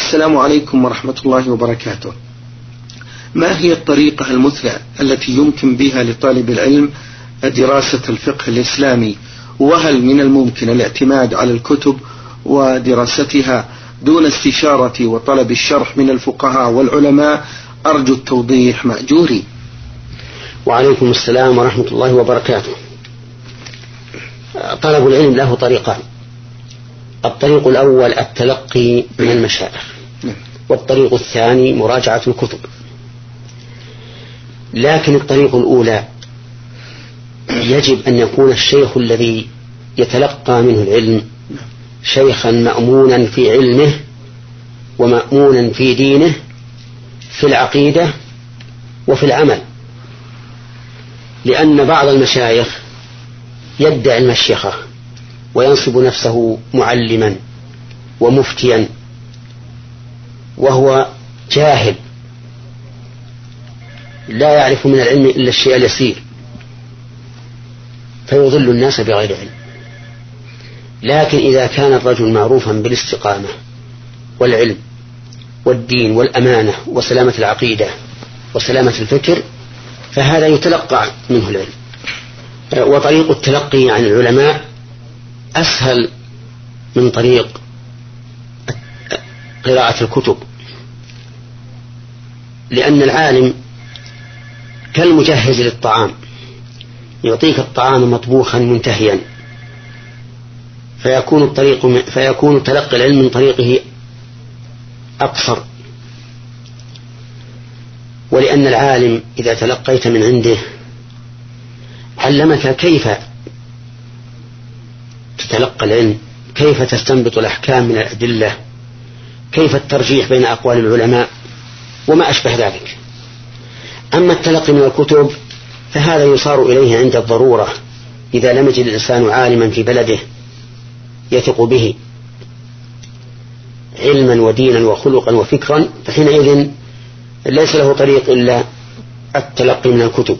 السلام عليكم ورحمة الله وبركاته. ما هي الطريقة المثلى التي يمكن بها لطالب العلم دراسة الفقه الإسلامي، وهل من الممكن الاعتماد على الكتب ودراستها دون استشارة وطلب الشرح من الفقهاء والعلماء؟ أرجو التوضيح مأجوري. وعليكم السلام ورحمة الله وبركاته. طلب العلم له طريقان: الطريق الأول التلقي من المشايخ، والطريق الثاني مراجعة الكتب. لكن الطريق الأولى يجب أن يكون الشيخ الذي يتلقى منه العلم شيخا مأمونا في علمه ومأمونا في دينه، في العقيدة وفي العمل، لأن بعض المشايخ يدعي المشيخة وينصب نفسه معلما ومفتيا وهو جاهل لا يعرف من العلم إلا الشيء اليسير، فيضل الناس بغير علم. لكن إذا كان الرجل معروفا بالاستقامة والعلم والدين والأمانة وسلامة العقيدة وسلامة الفكر، فهذا يتلقى منه العلم. وطريق التلقي عن العلماء أسهل من طريق قراءة الكتب، لأن العالم كالمجهز للطعام، يعطيك الطعام مطبوخا منتهيا، فيكون تلقي العلم من طريقه أقصر. ولأن العالم إذا تلقيت من عنده علمك كيف تتلقى العلم، كيف تستنبط الأحكام من الأدلة، كيف الترجيح بين أقوال العلماء وما أشبه ذلك. أما التلقي من الكتب فهذا يصار إليه عند الضرورة، إذا لم يجد الإنسان عالما في بلده يثق به علما ودينا وخلقا وفكرا، فحينئذ ليس له طريق إلا التلقي من الكتب.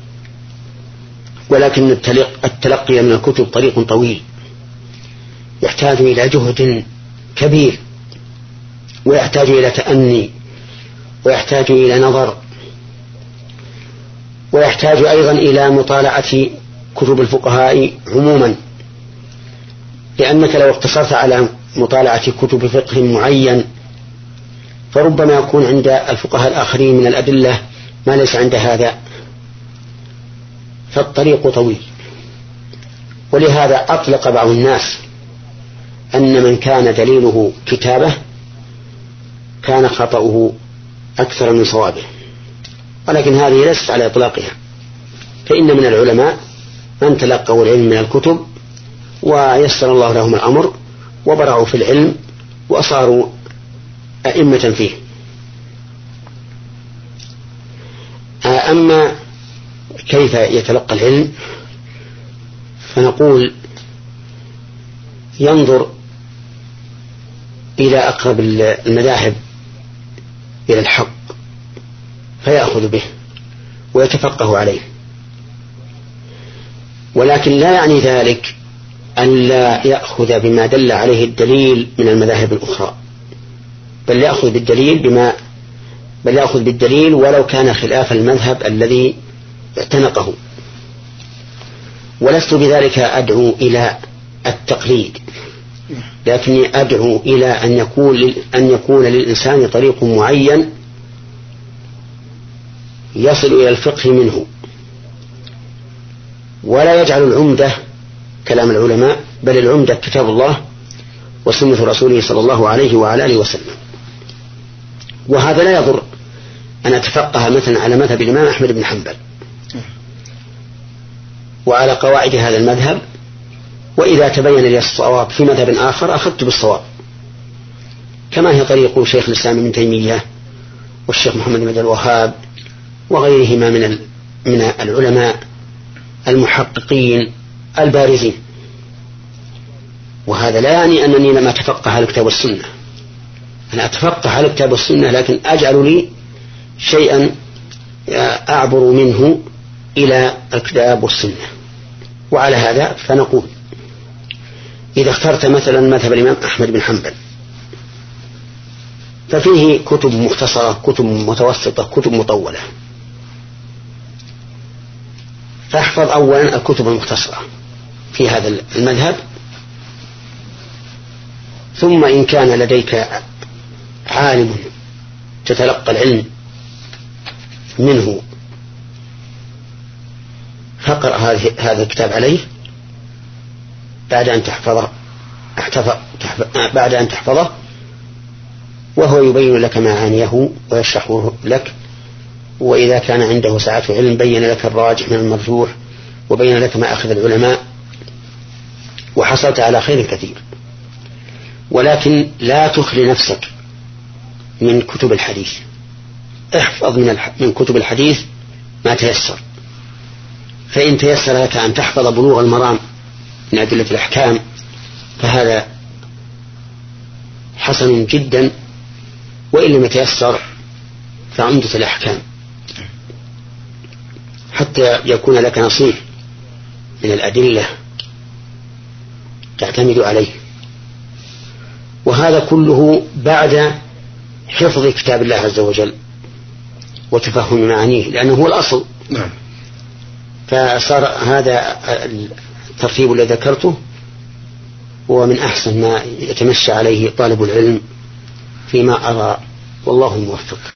ولكن التلقي من الكتب طريق طويل، يحتاج إلى جهد كبير، ويحتاج إلى تأني، ويحتاج إلى نظر، ويحتاج أيضا إلى مطالعة كتب الفقهاء عموما، لأنك لو اقتصرت على مطالعة كتب فقه معين فربما يكون عند الفقهاء الآخرين من الأدلة ما ليس عند هذا، فالطريق طويل. ولهذا أطلق بعض الناس أن من كان دليله كتابه كان خطأه أكثر من صوابه، ولكن هذه ليست على إطلاقها، فإن من العلماء من تلقوا العلم من الكتب ويسر الله لهم الأمر وبرعوا في العلم وصاروا أئمة فيه. أما كيف يتلقى العلم فنقول ينظر إلى أقرب المذاهب إلى الحق فيأخذ به ويتفقه عليه، ولكن لا يعني ذلك أن لا يأخذ بما دل عليه الدليل من المذاهب الأخرى، بل يأخذ بالدليل ولو كان خلاف المذهب الذي اعتنقه. ولست بذلك أدعو إلى التقليد، لكني أدعو إلى أن يكون للإنسان طريق معين يصل إلى الفقه منه، ولا يجعل العمدة كلام العلماء، بل العمدة كتاب الله وسنة رسوله صلى الله عليه وعلى آله وسلم. وهذا لا يضر أن أتفقه مثلا على مذهب الإمام أحمد بن حنبل وعلى قواعد هذا المذهب، وإذا تبين لي الصواب في مذهب آخر أخذت بالصواب، كما هي طريق شيخ الإسلام ابن تيمية والشيخ محمد بن عبد الوهاب وغيرهما من العلماء المحققين البارزين. وهذا لا يعني أنني لم أتفقه على الكتاب والسنة، أنا أتفقه على الكتاب والسنة، لكن أجعل لي شيئا أعبر منه إلى الكتاب والسنة. وعلى هذا فنقول إذا اخترت مثلا مذهب الإمام أحمد بن حنبل ففيه كتب مختصرة، كتب متوسطة، كتب مطولة. فاحفظ أولا الكتب المختصرة في هذا المذهب، ثم إن كان لديك عالم تتلقى العلم منه فاقرأ هذا الكتاب عليه بعد أن تحفظه وهو يبين لك معانيه ويشرحه لك، وإذا كان عنده سعة علم بين لك الراجح من المرجوح وبين لك ما أخذ العلماء، وحصلت على خير كثير. ولكن لا تخلي نفسك من كتب الحديث، احفظ من كتب الحديث ما تيسر. فإن تيسر لك أن تحفظ بلوغ المرام من أدلة الأحكام فهذا حسن جدا، وإن لم يتيسر فعمدة الأحكام حتى يكون لك نصيب من الأدلة تعتمد عليه. وهذا كله بعد حفظ كتاب الله عز وجل وتفهم معانيه، لأنه هو الأصل. نعم. فصار هذا الترتيب الذي ذكرته هو من أحسن ما يتمشى عليه طالب العلم فيما أرى، والله الموفق.